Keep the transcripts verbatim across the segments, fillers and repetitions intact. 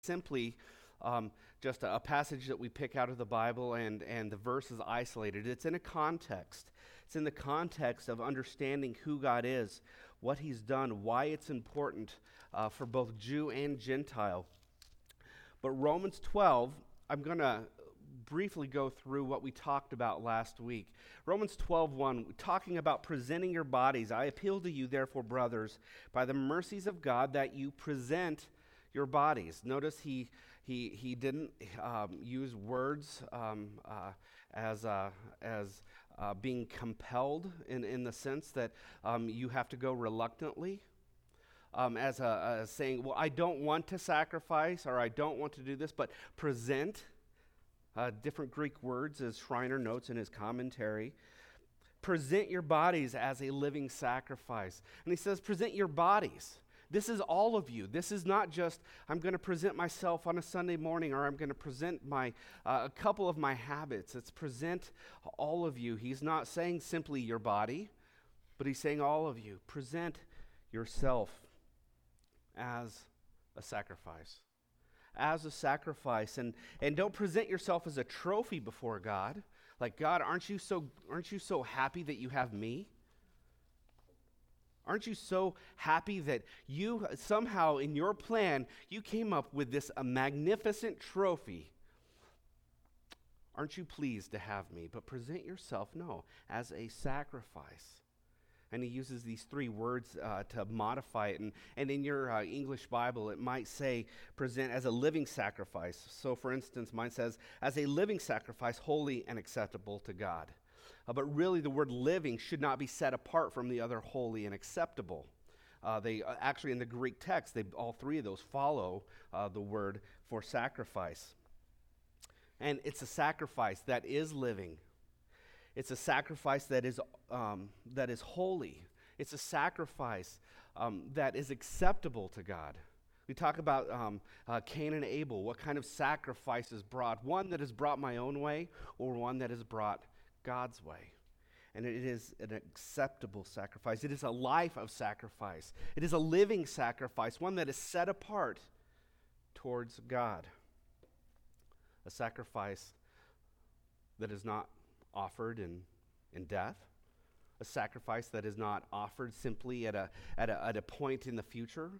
simply um, just a, a passage that we pick out of the Bible and, and the verse is isolated. It's in a context. It's in the context of understanding who God is, what he's done, why it's important uh, for both Jew and Gentile. But Romans twelve, I'm going to briefly go through what we talked about last week. Romans twelve one, talking about presenting your bodies. I appeal to you, therefore, brothers, by the mercies of God, that you present your bodies. Notice he he he didn't um, use words um, uh, as uh, as uh, being compelled in in the sense that um, you have to go reluctantly. Um, as a, a saying, well, I don't want to sacrifice or I don't want to do this, but present. Uh, different Greek words, as Schreiner notes in his commentary. Present your bodies as a living sacrifice. And he says, present your bodies. This is all of you. This is not just, I'm going to present myself on a Sunday morning, or I'm going to present my uh, a couple of my habits. It's present all of you. He's not saying simply your body, but he's saying all of you. Present yourself as a sacrifice. As a sacrifice, and and don't present yourself as a trophy before God. Like, God, aren't you so aren't you so happy that you have me? Aren't you so happy that you somehow in your plan you came up with this a magnificent trophy? Aren't you pleased to have me? But present yourself, no, as a sacrifice. And he uses these three words uh, to modify it. And, and in your uh, English Bible, it might say, present as a living sacrifice. So, for instance, mine says, as a living sacrifice, holy and acceptable to God. Uh, but really, the word living should not be set apart from the other holy and acceptable. Uh, they uh, actually, in the Greek text, they all three of those follow uh, the word for sacrifice. And it's a sacrifice that is living. It's a sacrifice that is um, that is holy. It's a sacrifice um, that is acceptable to God. We talk about um, uh, Cain and Abel. What kind of sacrifice is brought? One that is brought my own way, or one that is brought God's way. And it is an acceptable sacrifice. It is a life of sacrifice. It is a living sacrifice, one that is set apart towards God. A sacrifice that is not offered in, in death, a sacrifice that is not offered simply at a, at a at a point in the future.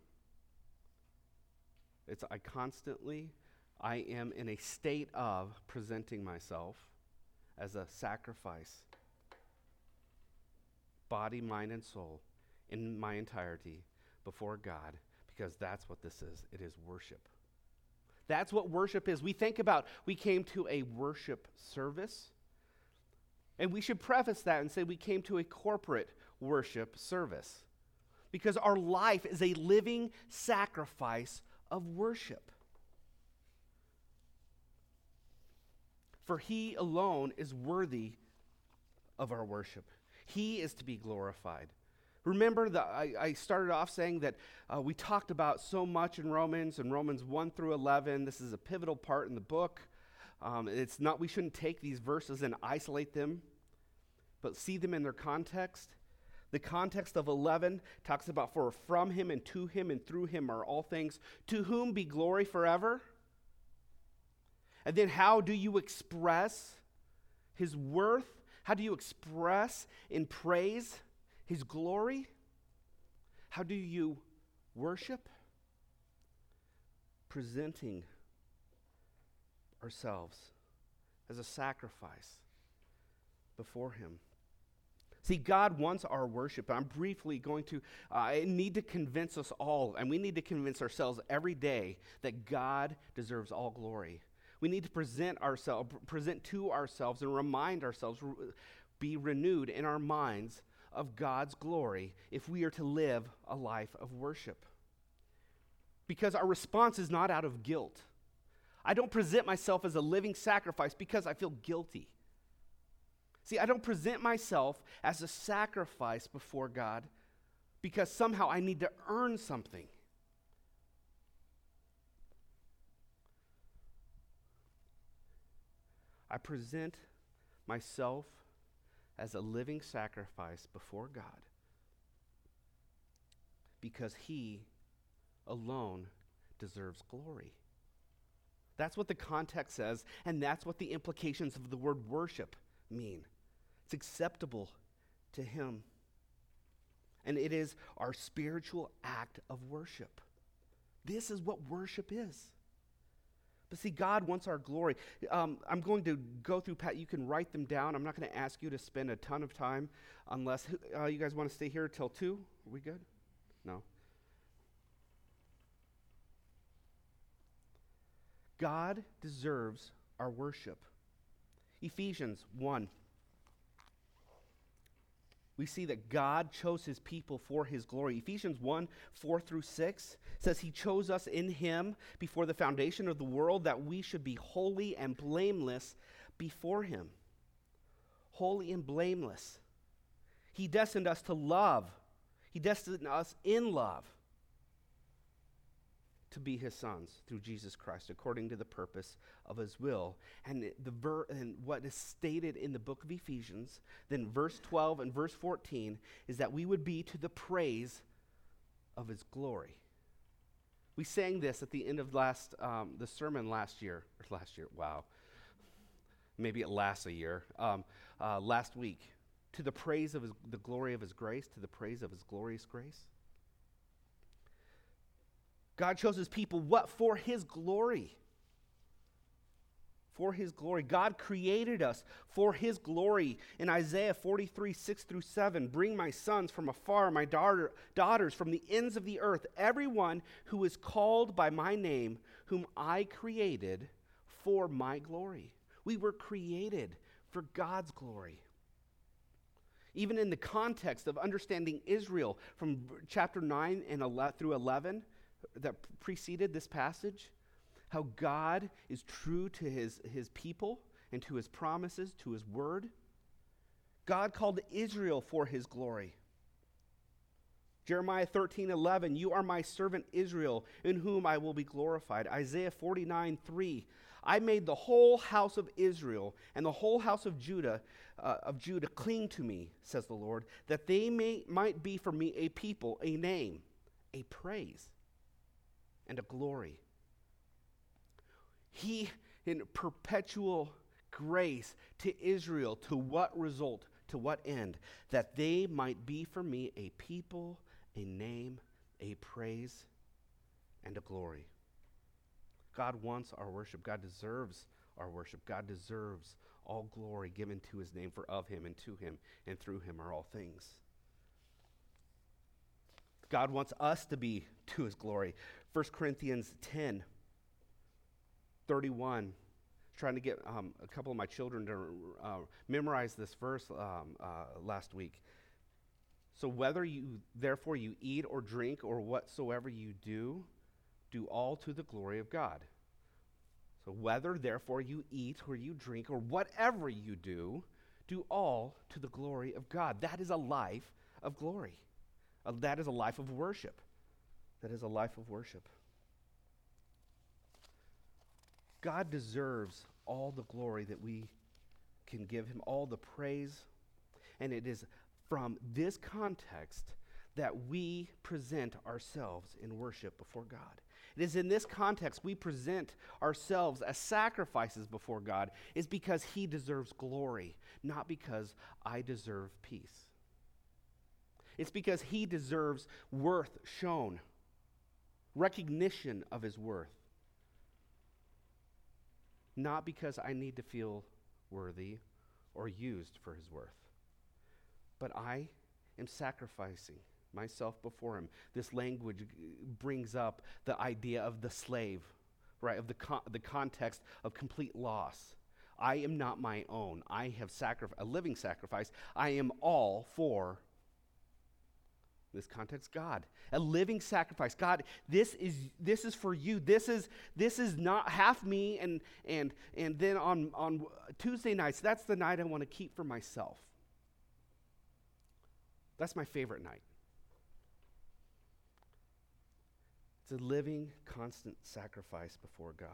It's I constantly, I am in a state of presenting myself as a sacrifice, body, mind, and soul, in my entirety before God, because that's what this is. It is worship. That's what worship is. We think about, we came to a worship service. And we should preface that and say we came to a corporate worship service because our life is a living sacrifice of worship. For he alone is worthy of our worship. He is to be glorified. Remember, that I, I started off saying that uh, we talked about so much in Romans, in Romans one through eleven. This is a pivotal part in the book. Um, it's not, we shouldn't take these verses and isolate them, but see them in their context. The context of eleven talks about, for from him and to him and through him are all things, to whom be glory forever. And then how do you express his worth? How do you express in praise his glory? How do you worship? Presenting ourselves as a sacrifice before him. See, God wants our worship. I'm briefly going to, uh, I need to convince us all, and we need to convince ourselves every day that God deserves all glory. We need to present ourselves, present to ourselves and remind ourselves, re- be renewed in our minds of God's glory if we are to live a life of worship. Because our response is not out of guilt. I don't present myself as a living sacrifice because I feel guilty. See, I don't present myself as a sacrifice before God because somehow I need to earn something. I present myself as a living sacrifice before God because he alone deserves glory. That's what the context says, and that's what the implications of the word worship mean. It's acceptable to him. And it is our spiritual act of worship. This is what worship is. But see, God wants our glory. Um, I'm going to go through, Pat, you can write them down. I'm not going to ask you to spend a ton of time unless uh, you guys want to stay here till two. Are we good? No. God deserves our worship. Ephesians one. We see that God chose his people for his glory. Ephesians one, four through six says he chose us in him before the foundation of the world that we should be holy and blameless before him. Holy and blameless. He destined us to love. He destined us in love to be his sons through Jesus Christ, according to the purpose of his will. And the ver- and what is stated in the book of Ephesians, then verse twelve and verse fourteen, is that we would be to the praise of his glory. We sang this at the end of last um, the sermon last year, or last year, wow. Maybe it lasts a year. Um, uh, last week, to the praise of his, the glory of his grace, to the praise of his glorious grace. God chose his people, what? For his glory. For his glory. God created us for his glory. In Isaiah forty-three, six through seven, bring my sons from afar, my daughter, daughters from the ends of the earth, everyone who is called by my name, whom I created for my glory. We were created for God's glory. Even in the context of understanding Israel from chapter nine and eleven through eleven, that preceded this passage, how God is true to his, his people and to his promises, to his word. God called Israel for his glory. Jeremiah thirteen eleven, you are my servant Israel, in whom I will be glorified. Isaiah forty-nine three, I made the whole house of Israel and the whole house of Judah uh, of Judah cling to me, says the Lord, that they may might be for me a people, a name, a praise, and a glory. He, in perpetual grace to Israel, to what result, to what end? That they might be for me a people, a name, a praise, and a glory. God wants our worship. God deserves our worship. God deserves all glory given to his name, for of him and to him and through him are all things. God wants us to be to his glory. First Corinthians ten, thirty-one. Trying to get um, a couple of my children to uh, memorize this verse um, uh, last week. So whether you, therefore, you eat or drink or whatsoever you do, do all to the glory of God. So whether, therefore, you eat or you drink or whatever you do, do all to the glory of God. That is a life of glory. Uh, that is a life of worship. That is a life of worship. God deserves all the glory that we can give him, all the praise. And it is from this context that we present ourselves in worship before God. It is in this context we present ourselves as sacrifices before God, is because he deserves glory, not because I deserve peace. It's because he deserves worth shown, recognition of his worth. Not because I need to feel worthy or used for his worth. But I am sacrificing myself before him. This language brings up the idea of the slave, right? Of the con- the context of complete loss. I am not my own. I have sacrif- a living sacrifice. I am all for, in this context, God. A living sacrifice. God, this is this is for you. This is this is not half me, and and and then on, on Tuesday nights, that's the night I want to keep for myself. That's my favorite night. It's a living, constant sacrifice before God.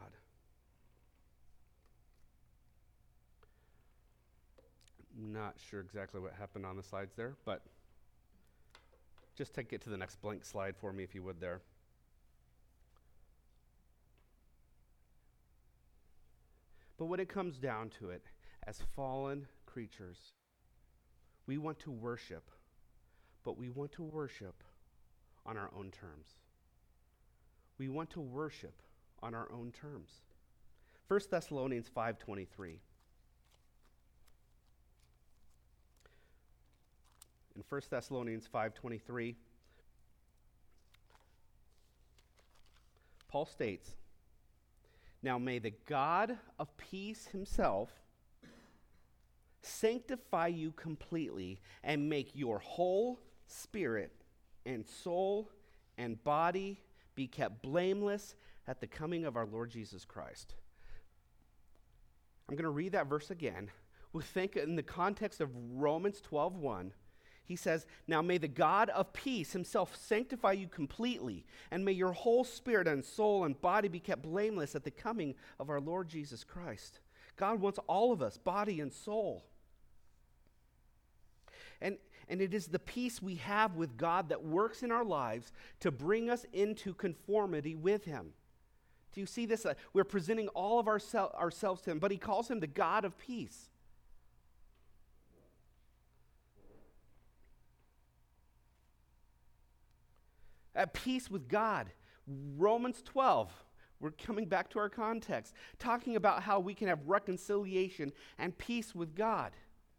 I'm not sure exactly what happened on the slides there, but just take it to the next blank slide for me, if you would, there. But when it comes down to it, as fallen creatures, we want to worship, but we want to worship on our own terms. We want to worship on our own terms. First Thessalonians five twenty-three. In First Thessalonians five twenty-three, Paul states, "Now may the God of peace himself sanctify you completely and make your whole spirit and soul and body be kept blameless at the coming of our Lord Jesus Christ." I'm going to read that verse again. We think in the context of Romans twelve one. He says, "Now may the God of peace himself sanctify you completely, and may your whole spirit and soul and body be kept blameless at the coming of our Lord Jesus Christ." God wants all of us, body and soul. And, and it is the peace we have with God that works in our lives to bring us into conformity with him. Do you see this? Uh, we're presenting all of oursel- ourselves to him, but he calls him the God of peace. At peace with God. Romans twelve, we're coming back to our context, talking about how we can have reconciliation and peace with God.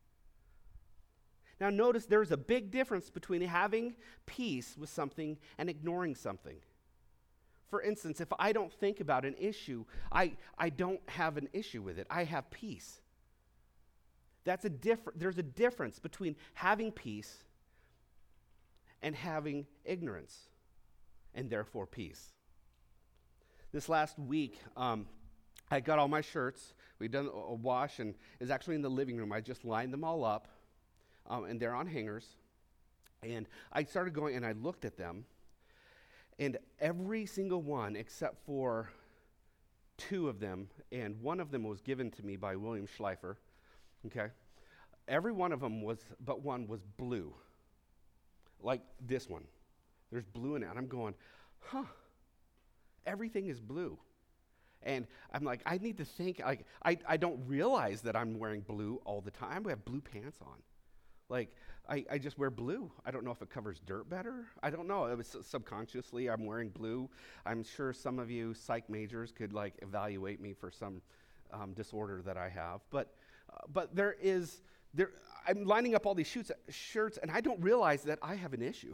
Now notice there's a big difference between having peace with something and ignoring something. For instance, if I don't think about an issue, I, I don't have an issue with it. I have peace. That's a differ- there's a difference between having peace and having ignorance, and therefore peace. This last week, um, I got all my shirts. We'd done a wash, and it's actually in the living room. I just lined them all up, um, and they're on hangers. And I started going, and I looked at them, and every single one, except for two of them, and one of them was given to me by William Schleifer, okay? Every one of them was, but one was blue, like this one. There's blue in it, and I'm going, huh, everything is blue. And I'm like, I need to think, like, I, I don't realize that I'm wearing blue all the time. I have blue pants on. Like, I, I just wear blue. I don't know if it covers dirt better. I don't know. It was subconsciously, I'm wearing blue. I'm sure some of you psych majors could, like, evaluate me for some um, disorder that I have. But uh, but there is, there. I'm lining up all these shoots, shirts, and I don't realize that I have an issue.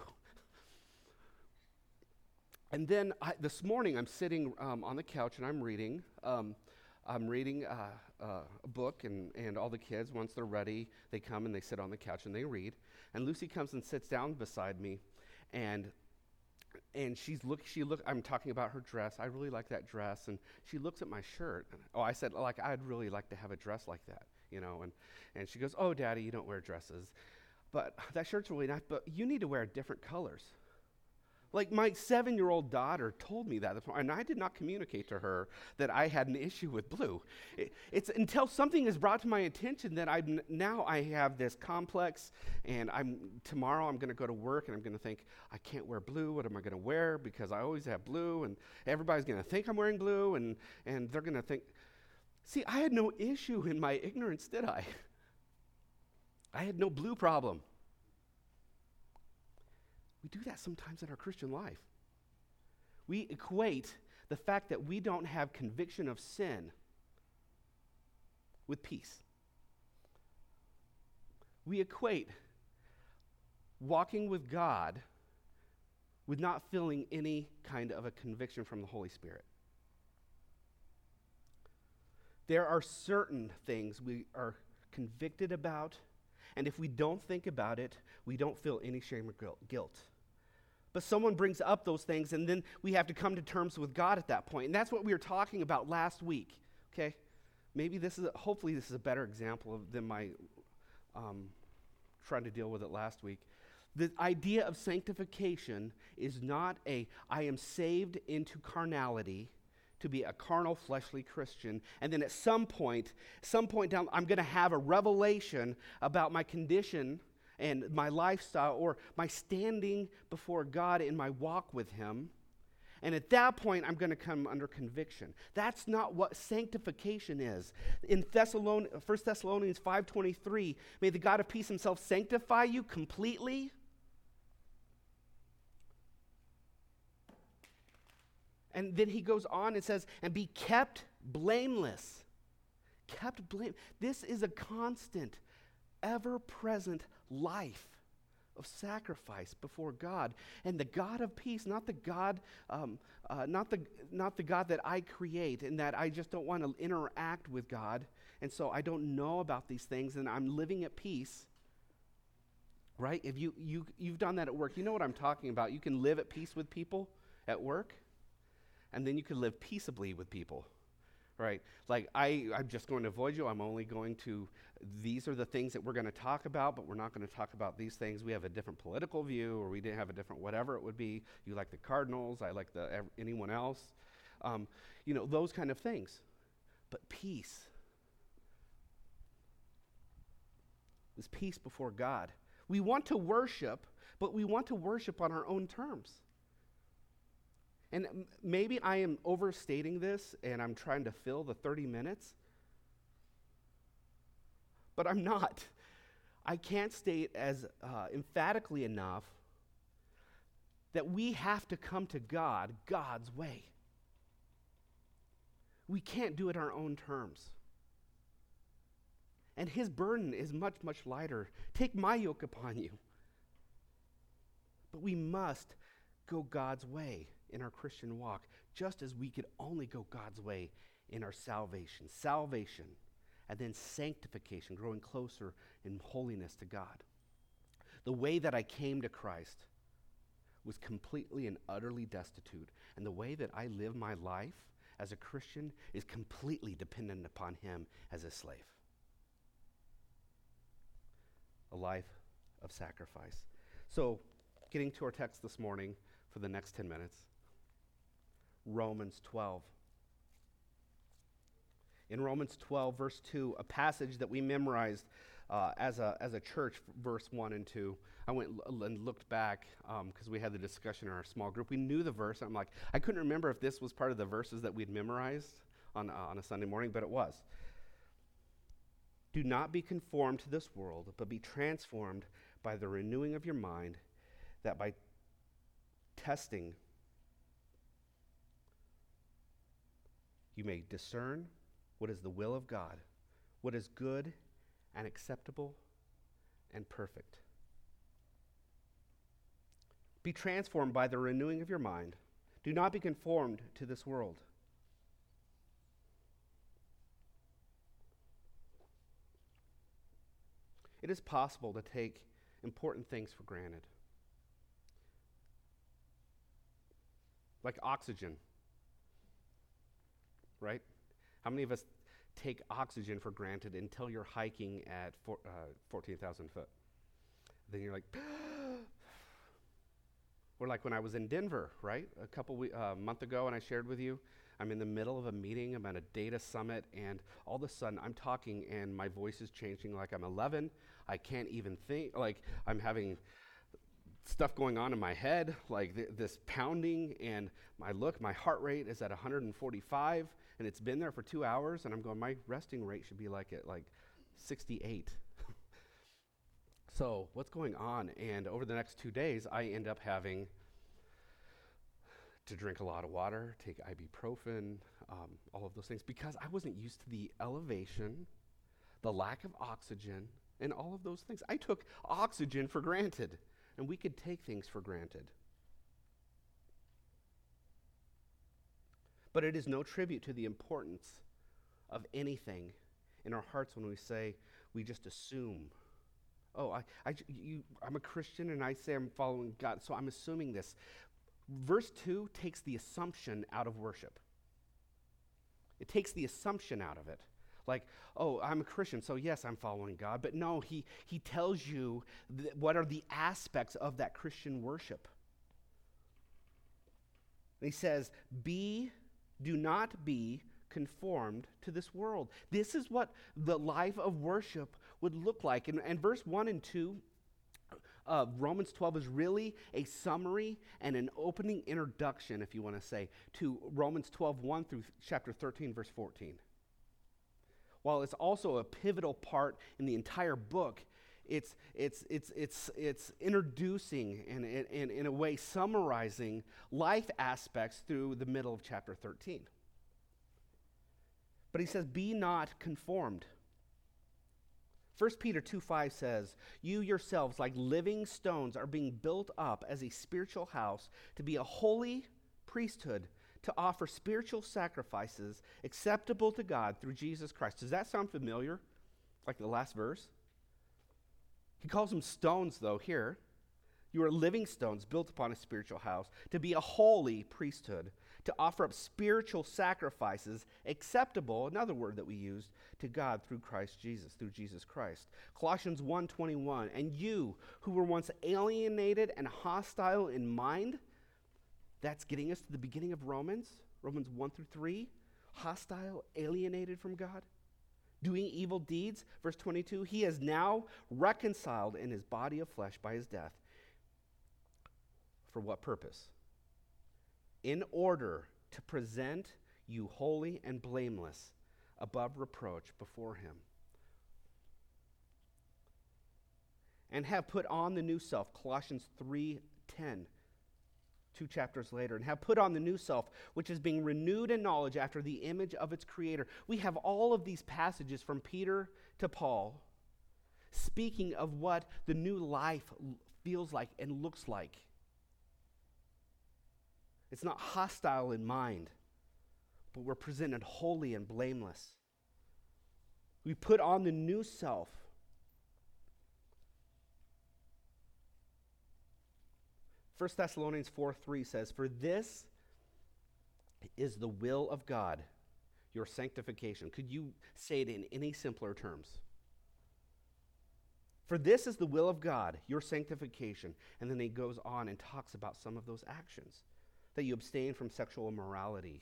And then I, this morning, I'm sitting um, on the couch, and I'm reading. Um, I'm reading uh, uh, a book, and, and all the kids, once they're ready, they come and they sit on the couch and they read. And Lucy comes and sits down beside me, and and she's look. She look. I'm talking about her dress. I really like that dress, and she looks at my shirt. And, oh, I said, like, I'd really like to have a dress like that, you know. And and she goes, "Oh, Daddy, you don't wear dresses, but that shirt's really nice. But you need to wear different colors." Like, my seven-year-old daughter told me that this morning, and I did not communicate to her that I had an issue with blue. It, it's until something is brought to my attention that I'm now I have this complex, and I'm tomorrow I'm going to go to work, and I'm going to think, I can't wear blue. What am I going to wear? Because I always have blue, and everybody's going to think I'm wearing blue, and, and they're going to think. See, I had no issue in my ignorance, did I? I had no blue problem. We do that sometimes in our Christian life. We equate the fact that we don't have conviction of sin with peace. We equate walking with God with not feeling any kind of a conviction from the Holy Spirit. There are certain things we are convicted about, and if we don't think about it, we don't feel any shame or guilt. But someone brings up those things, and then we have to come to terms with God at that point. And that's what we were talking about last week, okay? Maybe this is, a, hopefully this is a better example of, than my um, trying to deal with it last week. The idea of sanctification is not a, I am saved into carnality to be a carnal, fleshly Christian, and then at some point, some point down, I'm going to have a revelation about my condition and my lifestyle or my standing before God in my walk with him. And at that point, I'm going to come under conviction. That's not what sanctification is. In Thessalon- First Thessalonians five twenty-three, may the God of peace himself sanctify you completely. And then he goes on and says, and be kept blameless. Kept blame. This is a constant, ever-present life of sacrifice before God. And the God of peace, not the God, um, uh, not the not the God that I create and that I just don't want to interact with God. And so I don't know about these things and I'm living at peace. Right? If you, you, you've done that at work, you know what I'm talking about. You can live at peace with people at work, and then you can live peaceably with people. Right? Like, I, I'm just going to avoid you. I'm only going to, these are the things that we're going to talk about, but we're not going to talk about these things. We have a different political view, or we didn't have a different whatever it would be. You like the Cardinals, I like the ev- anyone else. Um, you know, those kind of things. But peace is peace before God. We want to worship, but we want to worship on our own terms. And m- maybe I am overstating this and I'm trying to fill the thirty minutes, but I'm not. I can't state as uh, emphatically enough that we have to come to God God's way. We can't do it our own terms. And his burden is much, much lighter. Take my yoke upon you. But we must go God's way in our Christian walk, just as we could only go God's way in our salvation. Salvation, and then sanctification, growing closer in holiness to God. The way that I came to Christ was completely and utterly destitute, and the way that I live my life as a Christian is completely dependent upon him as a slave. A life of sacrifice. So, getting to our text this morning for the next ten minutes. Romans twelve. In Romans twelve, verse two, a passage that we memorized uh, as a as a church, verse one and two. I went l- and looked back because um, we had the discussion in our small group. We knew the verse. I'm like, I couldn't remember if this was part of the verses that we'd memorized on, uh, on a Sunday morning, but it was. Do not be conformed to this world, but be transformed by the renewing of your mind, that by testing you may discern what is the will of God, what is good and acceptable and perfect. Be transformed by the renewing of your mind. Do not be conformed to this world. It is possible to take important things for granted. Like oxygen, right? How many of us take oxygen for granted until you're hiking at four, uh, fourteen thousand foot? Then you're like, or like when I was in Denver, right? A couple we, uh, month ago, and I shared with you, I'm in the middle of a meeting, I'm at a data summit, and all of a sudden I'm talking and my voice is changing like I'm eleven. I can't even think, like I'm having stuff going on in my head, like th- this pounding, and my look, my heart rate is at one hundred forty-five, and it's been there for two hours, and I'm going, my resting rate should be like at like sixty-eight. So what's going on? And over the next two days, I end up having to drink a lot of water, take ibuprofen, um, all of those things, because I wasn't used to the elevation, the lack of oxygen, and all of those things. I took oxygen for granted, and we could take things for granted. But it is no tribute to the importance of anything in our hearts when we say, we just assume, oh, I, I, you, I'm a Christian, and I say I'm following God, so I'm assuming this. Verse two takes the assumption out of worship. It takes the assumption out of it. Like, oh, I'm a Christian, so yes, I'm following God. But no, he, he tells you th- what are the aspects of that Christian worship. And he says, be, do not be conformed to this world. This is what the life of worship would look like. And, and verse one and two Uh, Romans twelve is really a summary and an opening introduction, if you want to say, to Romans twelve, one through chapter thirteen, verse fourteen. While it's also a pivotal part in the entire book, it's it's it's it's it's introducing and in, in, in a way summarizing life aspects through the middle of chapter thirteen. But he says, be not conformed. First Peter two five says, you yourselves, like living stones, are being built up as a spiritual house to be a holy priesthood, to offer spiritual sacrifices acceptable to God through Jesus Christ. Does that sound familiar? Like the last verse? He calls them stones, though, here. You are living stones built upon a spiritual house to be a holy priesthood, to offer up spiritual sacrifices acceptable, another word that we used, to God through Christ Jesus, through Jesus Christ. Colossians one twenty-one, and you who were once alienated and hostile in mind, that's getting us to the beginning of Romans, Romans one through three, hostile, alienated from God, doing evil deeds. Verse twenty-two, he is now reconciled in his body of flesh by his death. For what purpose? In order to present you holy and blameless, above reproach before him. And have put on the new self, Colossians three ten, two chapters later, and have put on the new self, which is being renewed in knowledge after the image of its creator. We have all of these passages from Peter to Paul speaking of what the new life feels like and looks like. It's not hostile in mind, but we're presented holy and blameless. We put on the new self. First Thessalonians four three says, for this is the will of God, your sanctification. Could you say it in any simpler terms? For this is the will of God, your sanctification. And then he goes on and talks about some of those actions. That you abstain from sexual immorality.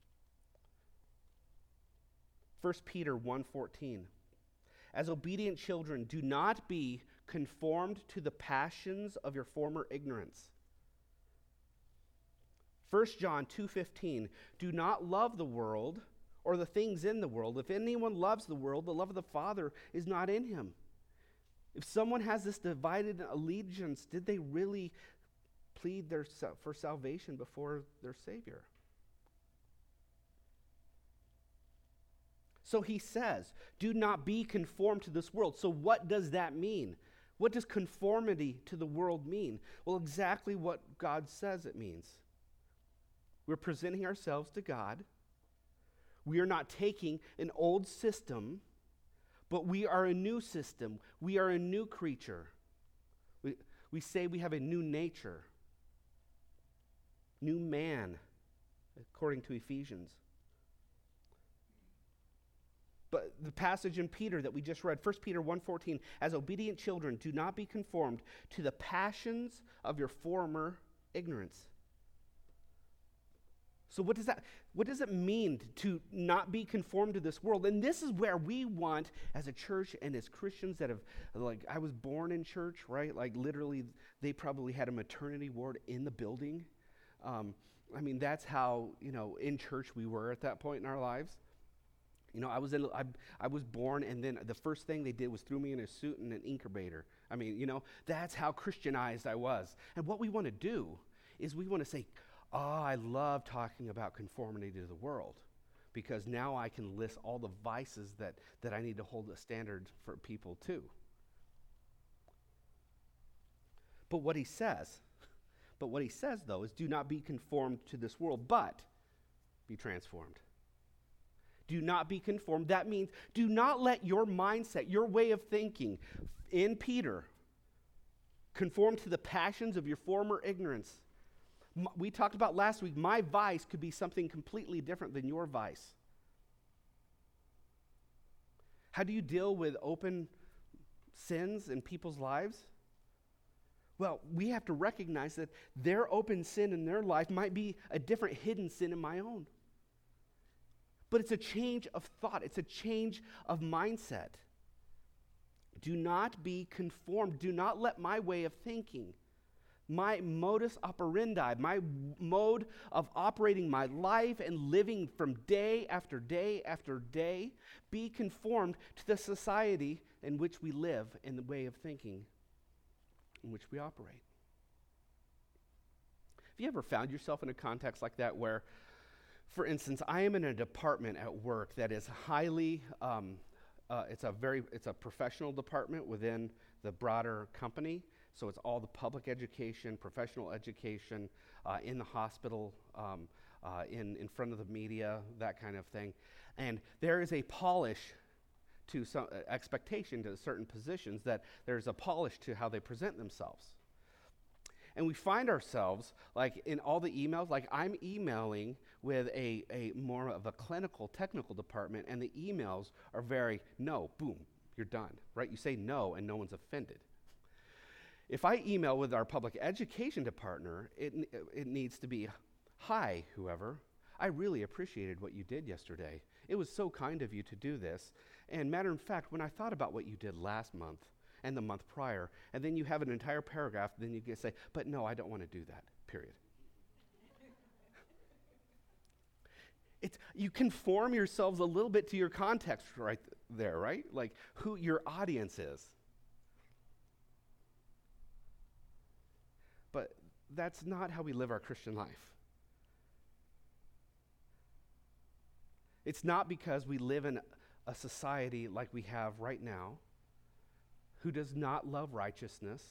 First Peter one fourteen. As obedient children, do not be conformed to the passions of your former ignorance. First John two fifteen. Do not love the world or the things in the world. If anyone loves the world, the love of the Father is not in him. If someone has this divided allegiance, did they really plead their, for salvation before their Savior? So he says, do not be conformed to this world. So what does that mean? What does conformity to the world mean? Well, exactly what God says it means. We're presenting ourselves to God. We are not taking an old system, but we are a new system. We are a new creature. We, we say we have a new nature. New man, according to Ephesians. But the passage in Peter that we just read, First Peter one fourteen, as obedient children, do not be conformed to the passions of your former ignorance. So what does that what does it mean to not be conformed to this world? And this is where we want, as a church and as Christians that have, like, I was born in church, right? Like, literally, they probably had a maternity ward in the building. Um, I mean, that's how, you know, in church we were at that point in our lives. You know, I was in, I, I was born, and then the first thing they did was threw me in a suit and an incubator. I mean, you know, that's how Christianized I was. And what we want to do is we want to say, oh, I love talking about conformity to the world, because now I can list all the vices that, that I need to hold a standard for people too. But what he says... But what he says, though, is do not be conformed to this world, but be transformed. Do not be conformed. That means do not let your mindset, your way of thinking in Peter, conform to the passions of your former ignorance. M- we talked about last week, my vice could be something completely different than your vice. How do you deal with open sins in people's lives? Well, we have to recognize that their open sin in their life might be a different hidden sin in my own. But it's a change of thought. It's a change of mindset. Do not be conformed. Do not let my way of thinking, my modus operandi, my mode of operating my life and living from day after day after day, be conformed to the society in which we live and the way of thinking in which we operate. Have you ever found yourself in a context like that where, for instance, I am in a department at work that is highly, um, uh, it's a very, it's a professional department within the broader company. So it's all the public education, professional education, uh, in the hospital, um, uh, in, in front of the media, that kind of thing. And there is a polish to some uh, expectation to certain positions, that there's a polish to how they present themselves. And we find ourselves, like in all the emails, like I'm emailing with a, a more of a clinical, technical department, and the emails are very, no, boom, you're done, right? You say no, and no one's offended. If I email with our public education department, it, it needs to be, hi, whoever, I really appreciated what you did yesterday. It was so kind of you to do this. And matter of fact, when I thought about what you did last month, and the month prior, and then you have an entire paragraph, then you can say, but no, I don't want to do that, period. It's, you conform yourselves a little bit to your context right th- there, right? Like who your audience is. But that's not how we live our Christian life. It's not because we live in a society like we have right now, who does not love righteousness,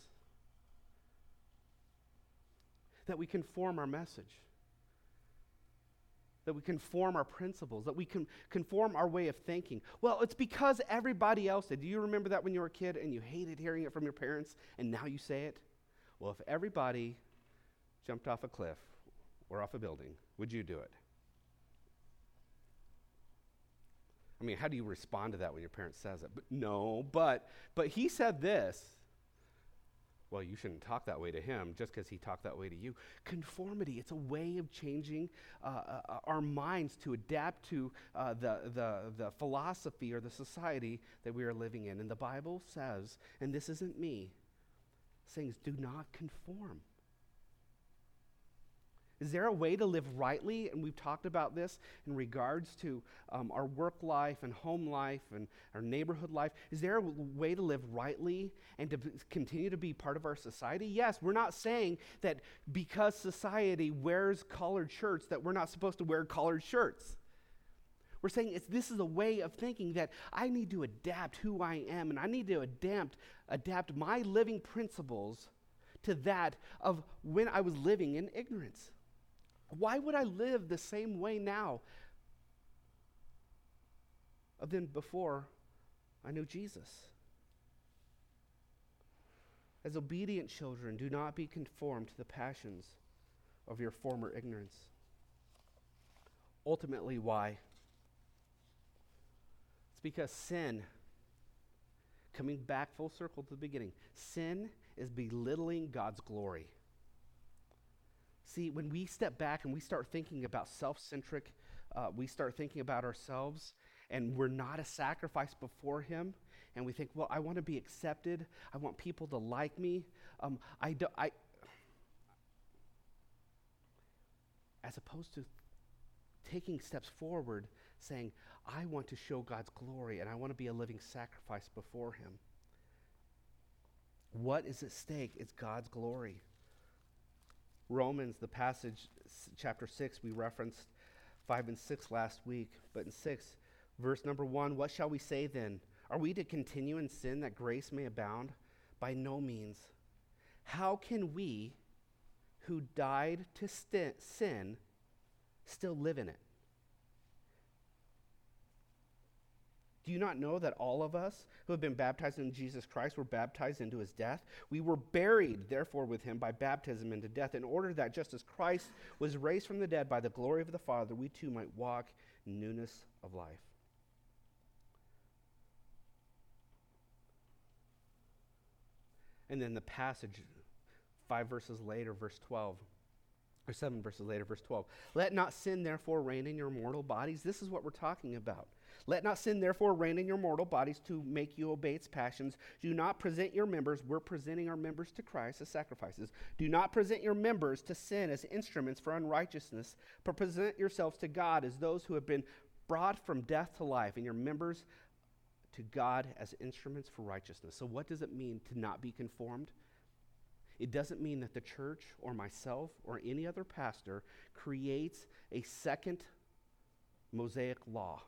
that we conform our message, that we conform our principles, that we can conform our way of thinking. Well, it's because everybody else did. Do you remember that when you were a kid and you hated hearing it from your parents, and now you say it? Well, if everybody jumped off a cliff or off a building, would you do it? I mean, how do you respond to that when your parent says it? But no, but but he said this. Well, you shouldn't talk that way to him just because he talked that way to you. Conformity, it's a way of changing uh, uh, our minds to adapt to uh, the, the, the philosophy or the society that we are living in. And the Bible says, and this isn't me, saying do not conform. Is there a way to live rightly? And we've talked about this in regards to um, our work life and home life and our neighborhood life. Is there a w- way to live rightly and to b- continue to be part of our society? Yes, we're not saying that because society wears collared shirts that we're not supposed to wear collared shirts. We're saying it's, this is a way of thinking that I need to adapt who I am, and I need to adapt, adapt my living principles to that of when I was living in ignorance. Why would I live the same way now than before I knew Jesus? As obedient children, do not be conformed to the passions of your former ignorance. Ultimately, why? It's because sin, coming back full circle to the beginning, sin is belittling God's glory. See, when we step back and we start thinking about self-centric, uh, we start thinking about ourselves, and we're not a sacrifice before him, and we think, well, I want to be accepted. I want people to like me. Um, I do, I, as opposed to taking steps forward, saying, I want to show God's glory, and I want to be a living sacrifice before him. What is at stake? It's God's glory. Romans, the passage, chapter six, we referenced five and six last week. But in six, verse number one, what shall we say then? Are we to continue in sin that grace may abound? By no means. How can we who died to st- sin still live in it? Do you not know that all of us who have been baptized in Jesus Christ were baptized into his death? We were buried, therefore, with him by baptism into death, in order that just as Christ was raised from the dead by the glory of the Father, we too might walk in newness of life. And then the passage, five verses later, verse twelve, or seven verses later, verse twelve. Let not sin therefore reign in your mortal bodies. This is what we're talking about. Let not sin therefore reign in your mortal bodies to make you obey its passions. Do not present your members, we're presenting our members to Christ as sacrifices. Do not present your members to sin as instruments for unrighteousness, but present yourselves to God as those who have been brought from death to life, and your members to God as instruments for righteousness. So what does it mean to not be conformed? It doesn't mean that the church or myself or any other pastor creates a second Mosaic law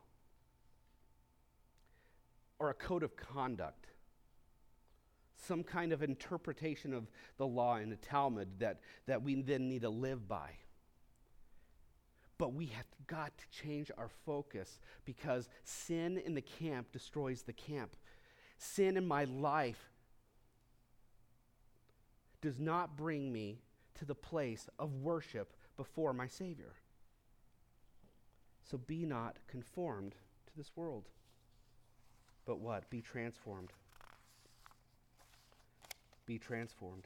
or a code of conduct, some kind of interpretation of the law in the Talmud that, that we then need to live by. But we have got to change our focus, because sin in the camp destroys the camp. Sin in my life does not bring me to the place of worship before my Savior. So be not conformed to this world. But what? Be transformed. Be transformed.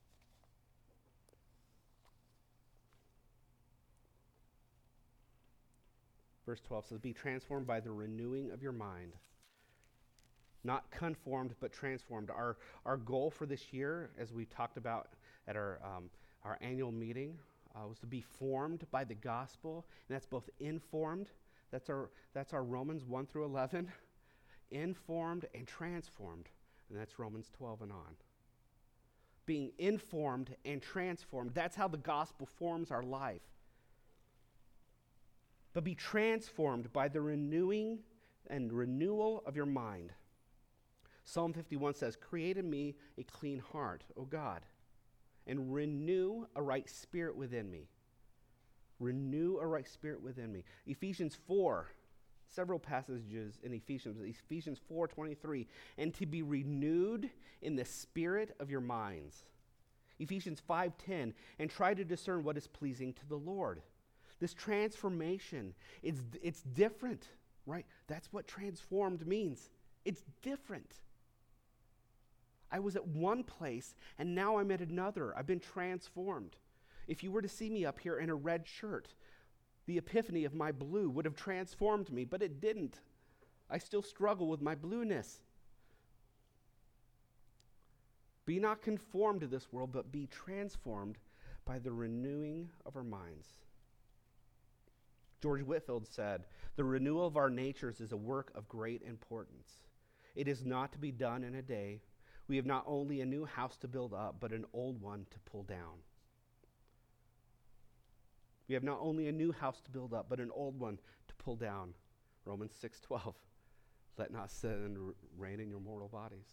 Verse twelve says, be transformed by the renewing of your mind. Not conformed, but transformed. Our our goal for this year, as we talked about at our um, our annual meeting, uh, was to be formed by the gospel, and that's both informed. That's our that's our Romans one through eleven, informed and transformed, and that's Romans twelve and on. Being informed and transformed. That's how the gospel forms our life. But be transformed by the renewing and renewal of your mind. Psalm fifty-one says, create in me a clean heart, O God, and renew a right spirit within me. Renew a right spirit within me. Ephesians four, several passages in Ephesians, Ephesians four twenty-three, and to be renewed in the spirit of your minds. Ephesians five ten, and try to discern what is pleasing to the Lord. This transformation, it's, it's different, right? That's what transformed means. It's different. I was at one place, and now I'm at another. I've been transformed. If you were to see me up here in a red shirt, the epiphany of my blue would have transformed me, but it didn't. I still struggle with my blueness. Be not conformed to this world, but be transformed by the renewing of our minds. George Whitefield said, the renewal of our natures is a work of great importance. It is not to be done in a day. We have not only a new house to build up, but an old one to pull down. We have not only a new house to build up, but an old one to pull down. Romans six twelve. Let not sin reign in your mortal bodies.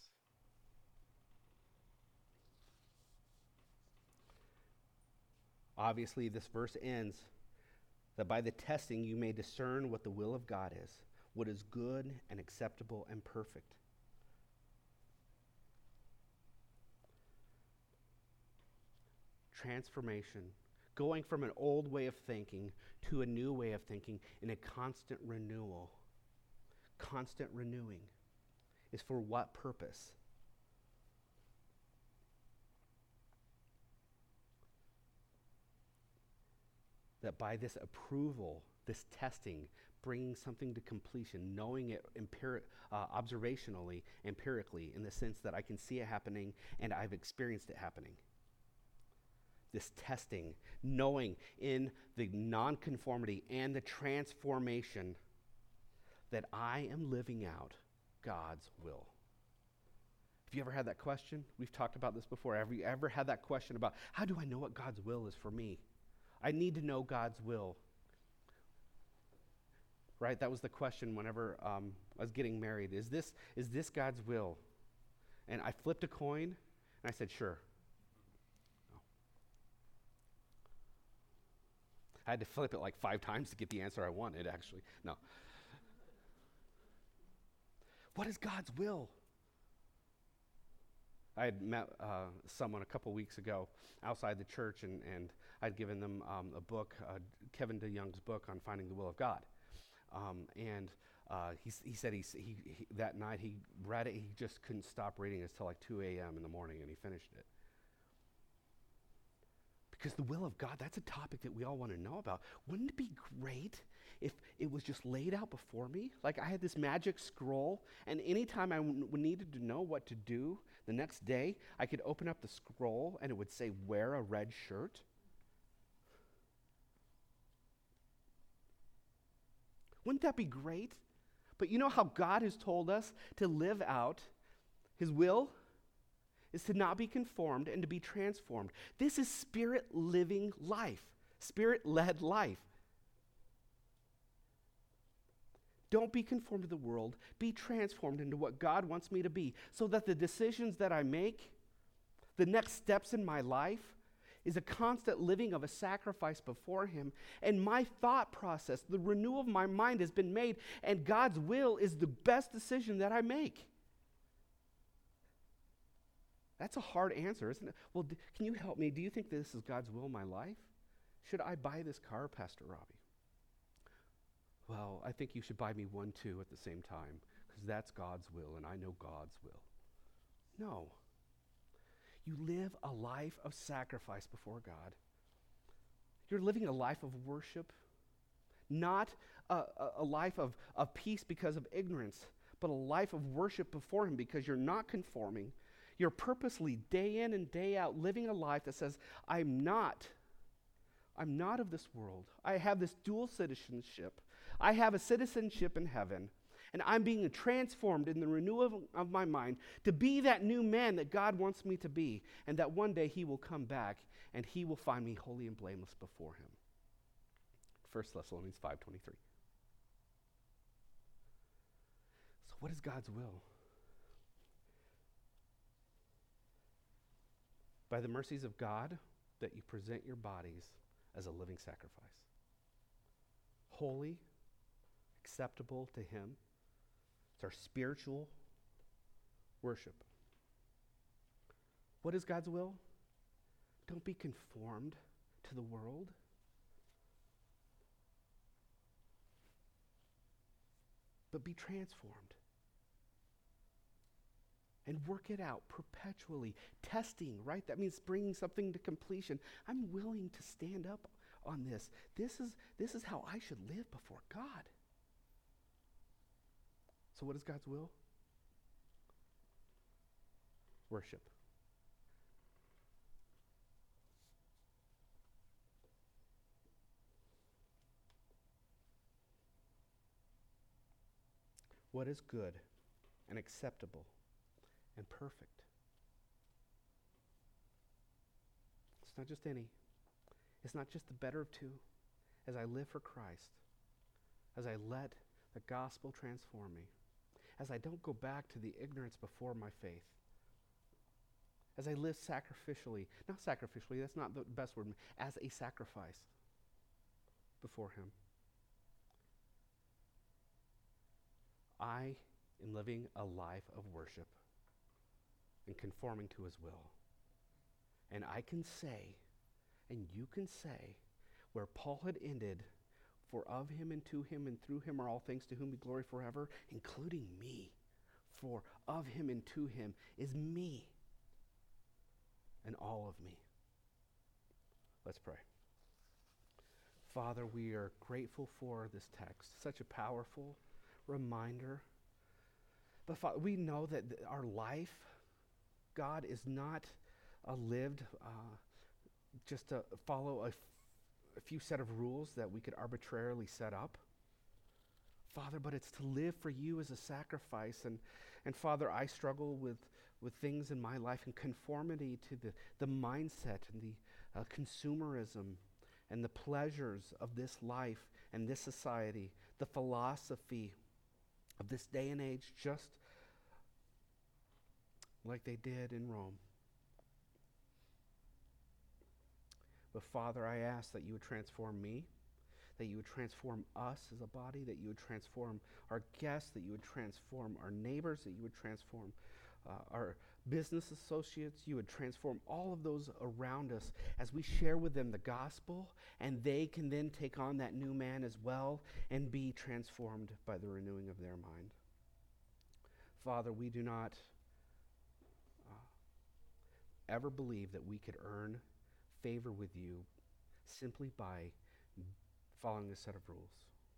Obviously, this verse ends that by the testing you may discern what the will of God is, what is good and acceptable and perfect. Transformation, going from an old way of thinking to a new way of thinking in a constant renewal, constant renewing, is for what purpose? That by this approval, this testing, bringing something to completion, knowing it empiri- uh, observationally, empirically, in the sense that I can see it happening and I've experienced it happening. This testing, knowing in the nonconformity and the transformation that I am living out God's will. Have you ever had that question? We've talked about this before. Have you ever had that question about, how do I know what God's will is for me? I need to know God's will. Right? That was the question whenever um, I was getting married. Is this, is this God's will? And I flipped a coin, and I said, sure. I had to flip it like five times to get the answer I wanted, actually. No. What is God's will? I had met uh, someone a couple weeks ago outside the church, and, and I'd given them um, a book, uh, Kevin DeYoung's book on finding the will of God. Um, and uh, he, he said he, he, he that night he read it, he just couldn't stop reading it until like two a.m. in the morning, and he finished it. Because the will of God, that's a topic that we all want to know about. Wouldn't it be great if it was just laid out before me? Like I had this magic scroll, and anytime I w- needed to know what to do the next day, I could open up the scroll and it would say, wear a red shirt. Wouldn't that be great? But you know how God has told us to live out his will? Is to not be conformed and to be transformed. This is spirit-living life, spirit-led life. Don't be conformed to the world. Be transformed into what God wants me to be, so that the decisions that I make, the next steps in my life, is a constant living of a sacrifice before him. And my thought process, the renewal of my mind has been made, and God's will is the best decision that I make. That's a hard answer, isn't it? Well, d- can you help me? Do you think this is God's will in my life? Should I buy this car, Pastor Robbie? Well, I think you should buy me one too at the same time, because that's God's will, and I know God's will. No. You live a life of sacrifice before God. You're living a life of worship, not a, a, a life of, of peace because of ignorance, but a life of worship before him because you're not conforming. You're purposely, day in and day out, living a life that says, I'm not, I'm not of this world. I have this dual citizenship. I have a citizenship in heaven, and I'm being transformed in the renewal of, of my mind to be that new man that God wants me to be, and that one day he will come back and he will find me holy and blameless before him. First Thessalonians five twenty-three. So what is God's will? By the mercies of God, that you present your bodies as a living sacrifice, holy, acceptable to him. It's our spiritual worship. What is God's will? Don't be conformed to the world. But be transformed. And work it out perpetually. Testing, right? That means bringing something to completion. I'm willing to stand up on this. This is, this is how I should live before God. So what is God's will? Worship. What is good and acceptable and perfect? It's not just any. It's not just the better of two. As I live for Christ, as I let the gospel transform me, as I don't go back to the ignorance before my faith, as I live sacrificially, not sacrificially, that's not the best word, as a sacrifice before him. I am living a life of worship and conforming to his will. And I can say, and you can say, where Paul had ended, for of him and to him and through him are all things, to whom be glory forever, including me. For of him and to him is me and all of me. Let's pray. Father, we are grateful for this text, such a powerful reminder. But Father, we know that th- our life, God, is not a lived uh, just to follow a, f- a few set of rules that we could arbitrarily set up. Father, but it's to live for you as a sacrifice. And, and Father, I struggle with, with things in my life in conformity to the, the mindset and the uh, consumerism and the pleasures of this life and this society, the philosophy of this day and age, just like they did in Rome. But Father, I ask that you would transform me, that you would transform us as a body, that you would transform our guests, that you would transform our neighbors, that you would transform uh, our business associates, you would transform all of those around us as we share with them the gospel, and they can then take on that new man as well and be transformed by the renewing of their mind. Father, we do not uh, ever believe that we could earn favor with you simply by following a set of rules.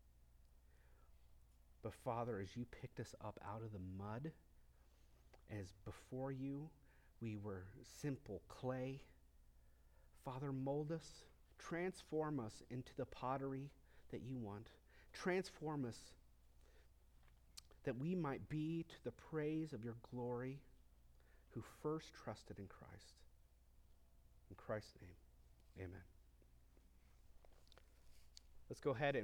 But Father, as you picked us up out of the mud, as before you we were simple clay, Father, mold us, transform us into the pottery that you want. Transform us that we might be to the praise of your glory who first trusted in Christ. In Christ's name, amen. Let's go ahead and